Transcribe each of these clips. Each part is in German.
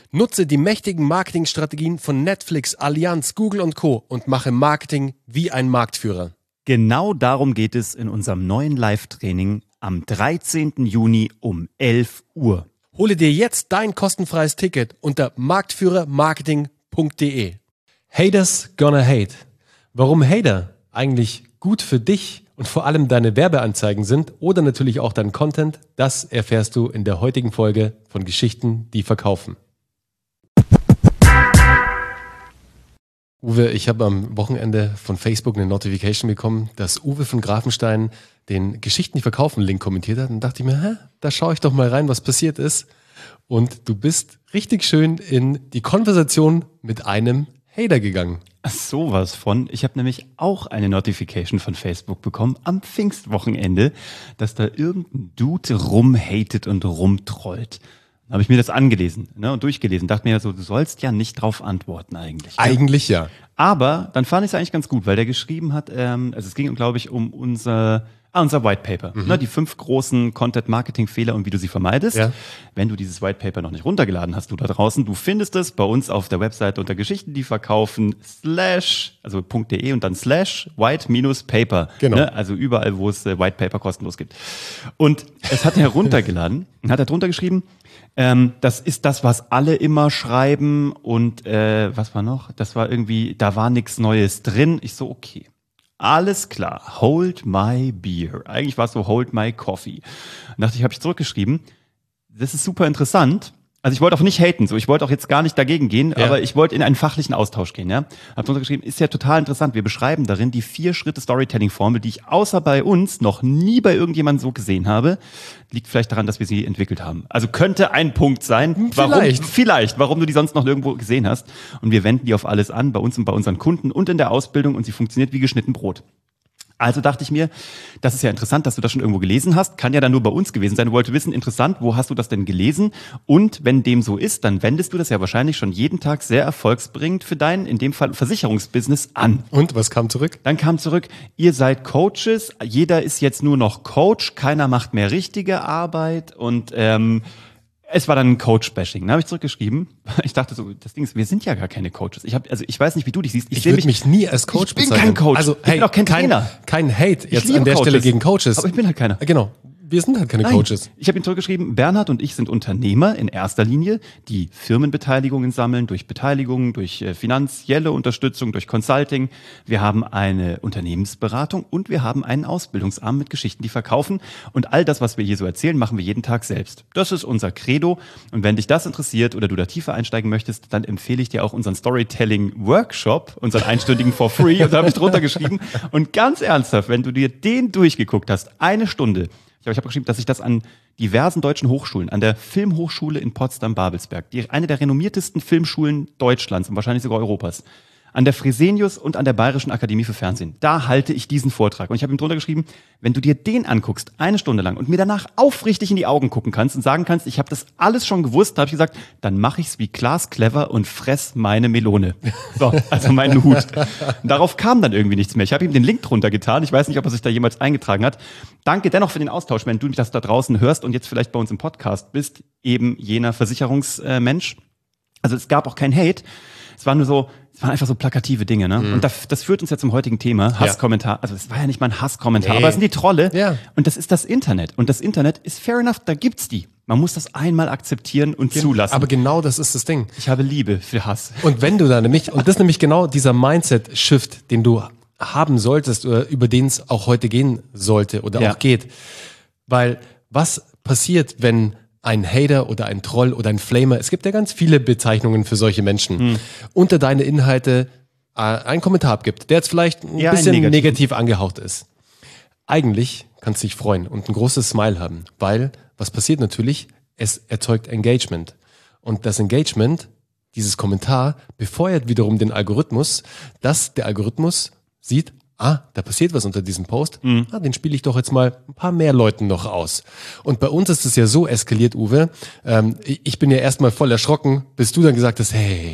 Nutze die mächtigen Marketingstrategien von Netflix, Allianz, Google und Co. und mache Marketing wie ein Marktführer. Genau darum geht es in unserem neuen Live-Training am 13. Juni um 11 Uhr. Hole dir jetzt dein kostenfreies Ticket unter marktführermarketing.de. Haters gonna hate. Warum Hater eigentlich gut für dich und vor allem deine Werbeanzeigen sind oder natürlich auch dein Content, das erfährst du in der heutigen Folge von Geschichten, die verkaufen. Uwe, ich habe am Wochenende von Facebook eine Notification bekommen, dass Uwe von Grafenstein den Geschichten, die verkaufen Link kommentiert hat. Und dachte ich mir, da schaue ich doch mal rein, was passiert ist. Und du bist richtig schön in die Konversation mit einem Hater gegangen. Ach, sowas von. Ich habe nämlich auch eine Notification von Facebook bekommen am Pfingstwochenende, dass da irgendein Dude rumhatet und rumtrollt. Dann habe ich mir das angelesen, und durchgelesen. Dachte mir so, du sollst ja nicht drauf antworten eigentlich. Eigentlich ja. Aber dann fand ich es eigentlich ganz gut, weil der geschrieben hat, also es ging, glaube ich, um unser White Paper. Die 5 großen Content-Marketing-Fehler und wie du sie vermeidest. Ja. Wenn du dieses White Paper noch nicht runtergeladen hast, du da draußen, du findest es bei uns auf der Webseite unter Geschichten, die verkaufen /, und dann /white-paper. Genau. Also überall, wo es White Paper kostenlos gibt. Und es hat er heruntergeladen und hat er drunter geschrieben, das ist das, was alle immer schreiben und was war noch? Das war irgendwie, da war nichts Neues drin. Ich so, okay. Alles klar, hold my beer. Eigentlich war es so, hold my coffee. Und dachte ich, habe ich zurückgeschrieben, das ist super interessant. Also ich wollte auch nicht haten, ich wollte auch jetzt gar nicht dagegen gehen, aber ich wollte in einen fachlichen Austausch gehen. Ja? Hab drunter geschrieben, ist ja total interessant. Wir beschreiben darin die 4-Schritte-Storytelling-Formel, die ich außer bei uns noch nie bei irgendjemandem so gesehen habe. Liegt vielleicht daran, dass wir sie entwickelt haben. Also könnte ein Punkt sein, warum du die sonst noch nirgendwo gesehen hast. Und wir wenden die auf alles an, bei uns und bei unseren Kunden und in der Ausbildung, und sie funktioniert wie geschnitten Brot. Also dachte ich mir, das ist ja interessant, dass du das schon irgendwo gelesen hast. Kann ja dann nur bei uns gewesen sein. Du wolltest wissen, interessant, wo hast du das denn gelesen? Und wenn dem so ist, dann wendest du das ja wahrscheinlich schon jeden Tag sehr erfolgsbringend für dein, in dem Fall Versicherungsbusiness, an. Und was kam zurück? Dann kam zurück, ihr seid Coaches, jeder ist jetzt nur noch Coach, keiner macht mehr richtige Arbeit und es war dann ein Coach-Bashing. Dann habe ich zurückgeschrieben. Ich dachte so, das Ding ist, wir sind ja gar keine Coaches. Ich weiß nicht, wie du dich siehst. Ich würde mich nie als Coach bezeichnen. Ich bin kein Coach. Also, ich bin auch kein Trainer. Kein Hate jetzt an der Coaches. Stelle gegen Coaches. Aber ich bin halt keiner. Genau. Wir sind halt keine Coaches. Ich habe ihm zurückgeschrieben, Bernhard und ich sind Unternehmer in erster Linie, die Firmenbeteiligungen sammeln, durch Beteiligungen, durch finanzielle Unterstützung, durch Consulting. Wir haben eine Unternehmensberatung und wir haben einen Ausbildungsarm mit Geschichten, die verkaufen. Und all das, was wir hier so erzählen, machen wir jeden Tag selbst. Das ist unser Credo. Und wenn dich das interessiert oder du da tiefer einsteigen möchtest, dann empfehle ich dir auch unseren Storytelling-Workshop, unseren einstündigen for free. Und da habe ich drunter geschrieben. Und ganz ernsthaft, wenn du dir den durchgeguckt hast, eine Stunde, ich habe geschrieben, dass ich das an diversen deutschen Hochschulen, an der Filmhochschule in Potsdam-Babelsberg, eine der renommiertesten Filmschulen Deutschlands und wahrscheinlich sogar Europas, an der Fresenius und an der Bayerischen Akademie für Fernsehen. Da halte ich diesen Vortrag. Und ich habe ihm drunter geschrieben, wenn du dir den anguckst, eine Stunde lang, und mir danach aufrichtig in die Augen gucken kannst und sagen kannst, ich habe das alles schon gewusst, da habe ich gesagt, dann mache ich's wie Klaas Clever und fress meine Melone. So, also meinen Hut. Und darauf kam dann irgendwie nichts mehr. Ich habe ihm den Link drunter getan. Ich weiß nicht, ob er sich da jemals eingetragen hat. Danke dennoch für den Austausch, wenn du das da draußen hörst und jetzt vielleicht bei uns im Podcast bist, eben jener Versicherungsmensch. Also es gab auch kein Hate. Es waren einfach so plakative Dinge, ne? Und das führt uns ja zum heutigen Thema, Hasskommentar. Also es war ja nicht mal ein Hasskommentar, aber es sind die Trolle. Ja. Und das ist das Internet. Und das Internet ist fair enough, da gibt's die. Man muss das einmal akzeptieren und zulassen. Aber genau das ist das Ding. Ich habe Liebe für Hass. Und wenn du da nämlich, und das ist nämlich genau dieser Mindset-Shift, den du haben solltest oder über den es auch heute gehen sollte oder auch geht. Weil was passiert, wenn ein Hater oder ein Troll oder ein Flamer, es gibt ja ganz viele Bezeichnungen für solche Menschen, unter deine Inhalte einen Kommentar abgibt, der jetzt vielleicht ein bisschen negativ angehaucht ist. Eigentlich kannst du dich freuen und ein großes Smile haben, weil was passiert natürlich, es erzeugt Engagement. Und das Engagement, dieses Kommentar, befeuert wiederum den Algorithmus, dass der Algorithmus sieht, da passiert was unter diesem Post, den spiele ich doch jetzt mal ein paar mehr Leuten noch aus. Und bei uns ist es ja so eskaliert, Uwe, ich bin ja erstmal voll erschrocken, bis du dann gesagt hast, hey,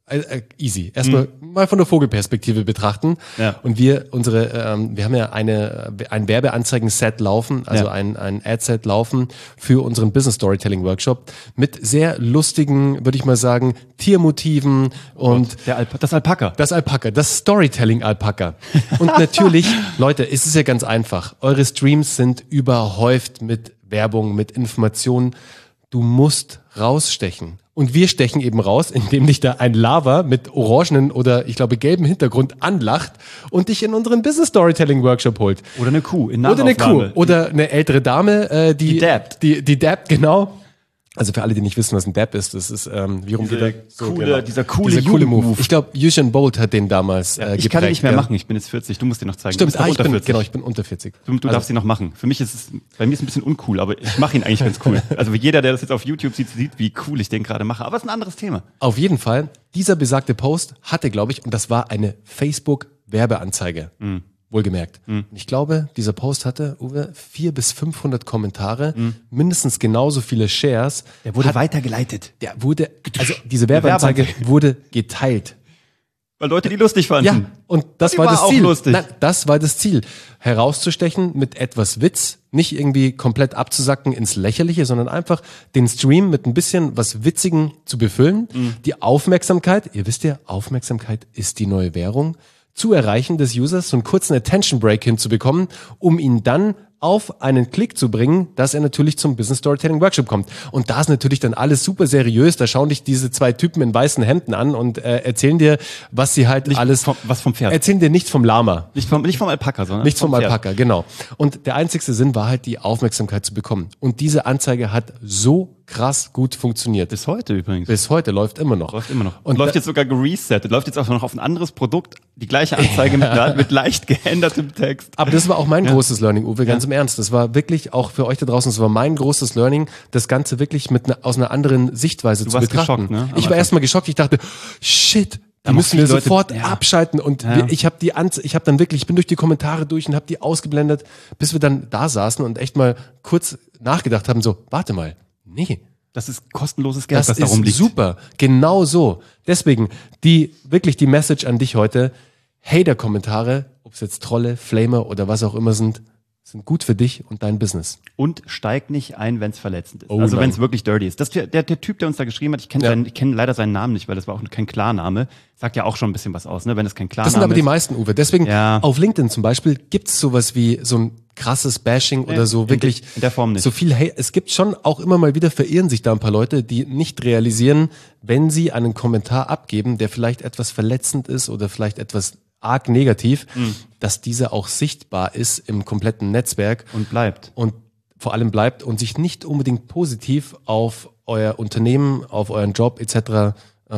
easy. Erstmal mal von der Vogelperspektive betrachten. Ja. Und wir haben ja ein Werbeanzeigen-Set laufen, also ein Ad-Set laufen für unseren Business Storytelling Workshop mit sehr lustigen, würde ich mal sagen, Tiermotiven und das Alpaka. Das Storytelling-Alpaka. Und natürlich, Leute, es ist ja ganz einfach. Eure Streams sind überhäuft mit Werbung, mit Informationen. Du musst rausstechen. Und wir stechen eben raus, indem dich da ein Lava mit orangenen oder ich glaube gelben Hintergrund anlacht und dich in unseren Business Storytelling Workshop holt. Oder eine Kuh in Oder Nahaufnahme. eine Kuh. Oder eine ältere Dame, die dabbt. Die dabbt, genau. Also für alle, die nicht wissen, was ein Dab ist, das ist wie rum Dieser coole Move. Ich glaube, Usain Bolt hat den damals geprägt. Ich kann den nicht mehr machen, ich bin jetzt 40, du musst den noch zeigen. Stimmt, ich bin unter 40. Du darfst ihn noch machen. Bei mir ist es ein bisschen uncool, aber ich mache ihn eigentlich ganz cool. Also jeder, der das jetzt auf YouTube sieht, wie cool ich den gerade mache. Aber es ist ein anderes Thema. Auf jeden Fall, dieser besagte Post hatte, glaube ich, und das war eine Facebook-Werbeanzeige. Wohlgemerkt. Und ich glaube, dieser Post hatte, Uwe, 400 bis 500 Kommentare, mindestens genauso viele Shares. Der wurde weitergeleitet. Also diese Werbeanzeige wurde geteilt. Weil Leute die lustig fanden. Ja, und das war das Ziel. Auch lustig. Nein, das war das Ziel. Herauszustechen mit etwas Witz, nicht irgendwie komplett abzusacken ins Lächerliche, sondern einfach den Stream mit ein bisschen was Witzigen zu befüllen. Die Aufmerksamkeit, ihr wisst ja, Aufmerksamkeit ist die neue Währung, zu erreichen des Users, so einen kurzen Attention Break hinzubekommen, um ihn dann auf einen Klick zu bringen, dass er natürlich zum Business Storytelling Workshop kommt. Und da ist natürlich dann alles super seriös. Da schauen dich diese zwei Typen in weißen Hemden an und erzählen dir, was sie halt was vom Pferd. Erzählen dir nichts vom Lama. Nicht vom Alpaka, sondern nichts vom Pferd. Alpaka, genau. Und der einzigste Sinn war halt, die Aufmerksamkeit zu bekommen. Und diese Anzeige hat so krass gut funktioniert. Bis heute übrigens. Bis heute läuft immer noch. Und läuft jetzt sogar geresettet. Läuft jetzt auch noch auf ein anderes Produkt. Die gleiche Anzeige mit leicht geändertem Text. Aber das war auch mein großes Learning, Uwe, ganz im Ernst. Das war wirklich auch für euch da draußen, das war mein großes Learning, das Ganze wirklich aus einer anderen Sichtweise zu betrachten. Geschockt, ne? Ich war erstmal geschockt. Ich dachte, shit, da müssen wir sofort abschalten. Und ich bin durch die Kommentare durch und habe die ausgeblendet, bis wir dann da saßen und echt mal kurz nachgedacht haben, so, warte mal, nee. Das ist kostenloses Geld, was darum liegt. Das ist super. Genau so. Deswegen, die Message an dich heute, Hater-Kommentare, ob es jetzt Trolle, Flamer oder was auch immer sind gut für dich und dein Business. Und steig nicht ein, wenn es verletzend ist. Also wenn es wirklich dirty ist. Der Typ, der uns da geschrieben hat, ich kenne leider seinen Namen nicht, weil das war auch kein Klarname, sagt ja auch schon ein bisschen was aus, ne? Wenn es kein Klarname ist. Das sind aber die meisten, Uwe. Deswegen, auf LinkedIn zum Beispiel, gibt's sowas wie so ein krasses Bashing oder so wirklich. In der Form nicht. So viel, es gibt schon auch immer mal wieder, verirren sich da ein paar Leute, die nicht realisieren, wenn sie einen Kommentar abgeben, der vielleicht etwas verletzend ist oder vielleicht etwas arg negativ, dass dieser auch sichtbar ist im kompletten Netzwerk. Und bleibt. Und vor allem bleibt und sich nicht unbedingt positiv auf euer Unternehmen, auf euren Job etc.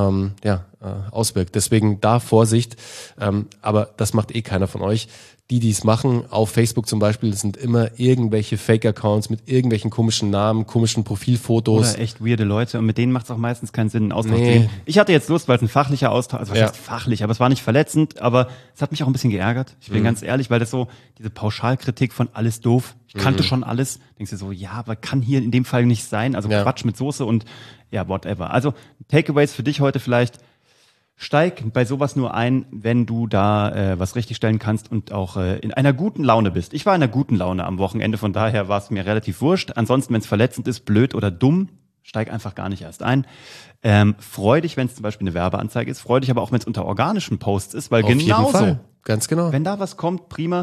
Auswirkt. Deswegen da Vorsicht. Aber das macht eh keiner von euch. Die es machen, auf Facebook zum Beispiel, das sind immer irgendwelche Fake-Accounts mit irgendwelchen komischen Namen, komischen Profilfotos. Oder echt weirde Leute und mit denen macht es auch meistens keinen Sinn, einen Austausch zu nehmen. Ich hatte jetzt Lust, weil es ein fachlicher Austausch, also was heißt fachlich, aber es war nicht verletzend, aber es hat mich auch ein bisschen geärgert. Ich bin ganz ehrlich, weil das so, diese Pauschalkritik von alles doof, ich kannte schon alles, denkst du so, ja, aber kann hier in dem Fall nicht sein, also Quatsch mit Soße und whatever. Also Takeaways für dich heute vielleicht: Steig bei sowas nur ein, wenn du da was richtigstellen kannst und auch in einer guten Laune bist. Ich war in einer guten Laune am Wochenende, von daher war es mir relativ wurscht. Ansonsten, wenn es verletzend ist, blöd oder dumm, steig einfach gar nicht erst ein. Freu dich, wenn es zum Beispiel eine Werbeanzeige ist. Freu dich aber auch, wenn es unter organischen Posts ist, weil auf jeden Fall. Ganz genau. Wenn da was kommt, prima.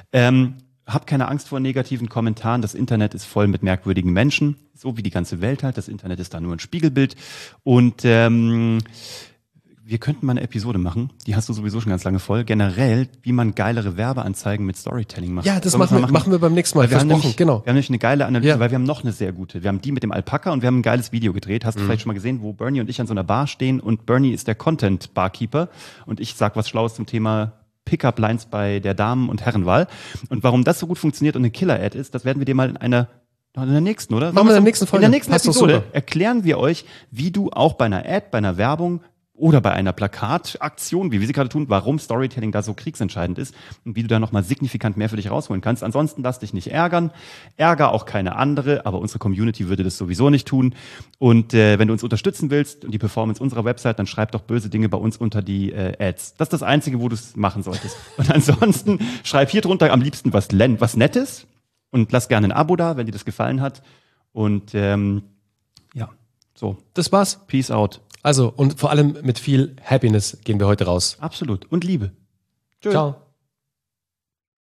Hab keine Angst vor negativen Kommentaren. Das Internet ist voll mit merkwürdigen Menschen, so wie die ganze Welt halt. Das Internet ist da nur ein Spiegelbild. Und wir könnten mal eine Episode machen, die hast du sowieso schon ganz lange voll, generell, wie man geilere Werbeanzeigen mit Storytelling macht. Ja, das machen wir beim nächsten Mal, versprochen, genau. Wir haben nämlich eine geile Analyse, weil wir haben noch eine sehr gute. Wir haben die mit dem Alpaka und wir haben ein geiles Video gedreht. Hast du vielleicht schon mal gesehen, wo Bernie und ich an so einer Bar stehen und Bernie ist der Content-Barkeeper und ich sag was Schlaues zum Thema Pickup-Lines bei der Damen- und Herrenwahl. Und warum das so gut funktioniert und eine Killer-Ad ist, das werden wir dir mal in der nächsten, oder? Machen wir in der nächsten Folge. In der nächsten Episode erklären wir euch, wie du auch bei einer Ad, bei einer Werbung oder bei einer Plakataktion, wie wir sie gerade tun, warum Storytelling da so kriegsentscheidend ist und wie du da nochmal signifikant mehr für dich rausholen kannst. Ansonsten lass dich nicht ärgern. Ärger auch keine andere, aber unsere Community würde das sowieso nicht tun. Und wenn du uns unterstützen willst und die Performance unserer Website, dann schreib doch böse Dinge bei uns unter die Ads. Das ist das Einzige, wo du es machen solltest. Und ansonsten schreib hier drunter am liebsten was Nettes und lass gerne ein Abo da, wenn dir das gefallen hat. Und ja, so. Das war's. Peace out. Also, und vor allem mit viel Happiness gehen wir heute raus. Absolut. Und Liebe. Tschö. Ciao.